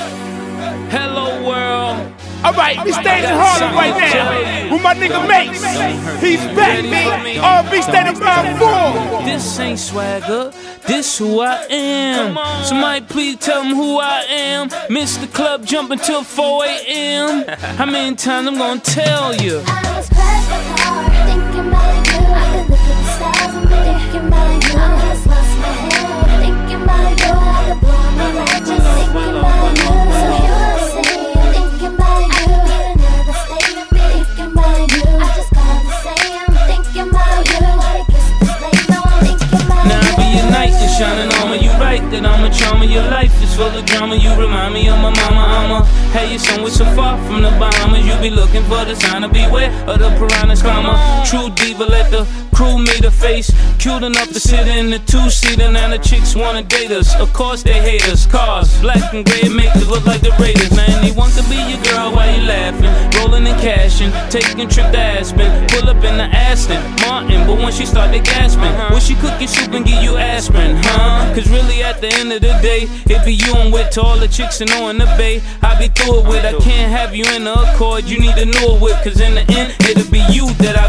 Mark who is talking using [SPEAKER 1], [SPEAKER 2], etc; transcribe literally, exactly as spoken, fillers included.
[SPEAKER 1] Hello world.
[SPEAKER 2] Alright, we staying in Harlem right now with my nigga Mace. He's back, man. R and B State of Mind four.
[SPEAKER 1] This ain't swagger, this who I am. Somebody please tell them who I am. Miss the club jumping till four a.m. How many times I'm gonna tell you?
[SPEAKER 3] I was crashing hard, thinking about you. I've been looking at the stars and been thinking about you. I just lost my head, thinking about you. I could blow my mind just thinking about you. So you are saying, thinking about you. I need another state of me, thinking about you. I just gotta say I'm thinking about you. I guess this late, no, I'm thinking about you.
[SPEAKER 1] Now I be your night, you're shining on me. You right that I'm a charmer. Your life is full of drama. You remind me of my mama. I'ma have you somewhere so far from the Bahamas. You be looking for the sign to beware of the piranhas. Karma, true diva, let the crew meet her face. Cute enough to sit in the two-seater. Now the chicks wanna date us. Of course they hate us. Cars, black and gray, make us look like the Raiders. Now anyone could be your girl while you laughing, rolling and cashing, taking trip to Aspen. Pull up in the Aston Martin, but once she start to gasping, will she cook your soup and give you aspirin, huh? Cause really at the end of the day, it be you I'm with. To all the chicks and on the bay, I be through it with. I can't have you in the Accord, you need to know it with. Cause in the end, it'll be you that I